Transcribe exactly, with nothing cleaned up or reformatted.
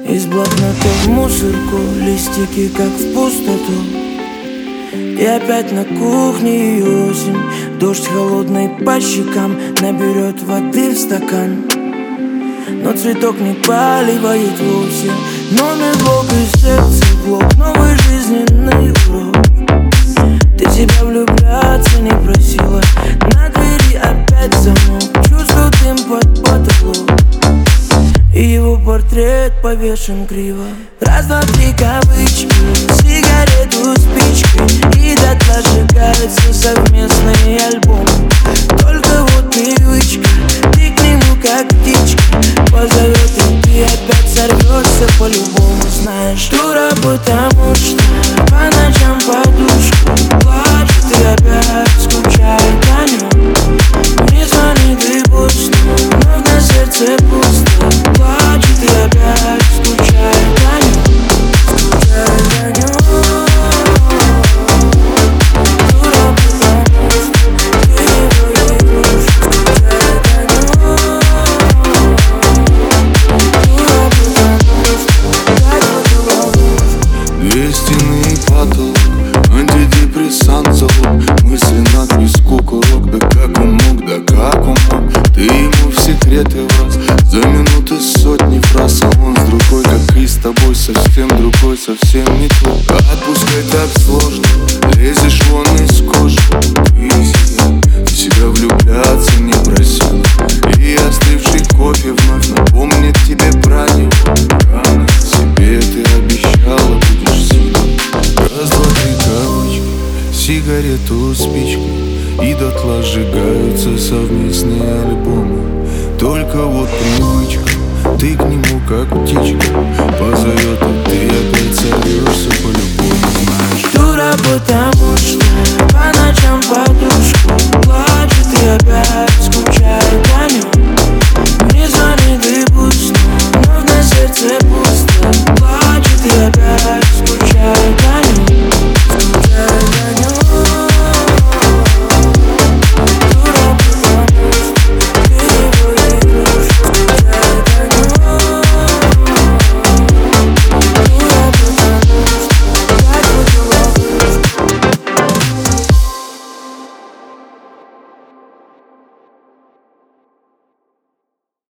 Из блокнота в мусорку, листики как в пустоту. И опять на кухне осень, дождь холодный по щекам наберет воды в стакан. Но цветок не поливает вовсе. Номер блок и сердце блок, новый жизненный урок. Ты себя влюбляться не просила, на двери опять замок. Чувствую дым под потолок, и его портрет повешен криво. Раз, два, три кавычки, сигарету спичкой, и дотла сжигаются совместные альбомы. Только вот привычка, ты к нему как птичка позовет, и ты опять сорвешься по-любому. Знаешь, дура, потому что по ночам подушку плачет и опять скучает о нем. Не звони, ты пусть, вновь на сердце пусто. Плачет и опять скучает о нем, скучает о нем. Дура, потому что ты его игрушка, скучает о нем. Дура, потому что я его ловушка. Две стены и потолок, антидепрессант залог, мысли надпись куколок. Да как он мог, да как он мог, ты ему в секреты влез. За минуты сотни фраз, а он с другой, как и с тобой, совсем другой, совсем не твой. Отпускать так сложно, лезешь вон из кожи. Ты себя влюбляться не просил, и остывший кофе вновь напомнит тебе про него. Рано себе ты обещала, будешь сильной. Раз, два, три кавычки, сигарету спичкой, и дотла сжигаются совместные альбомы. Только вот привычка, ты к нему как птичка позовет, и ты опять сорвешься по-любому.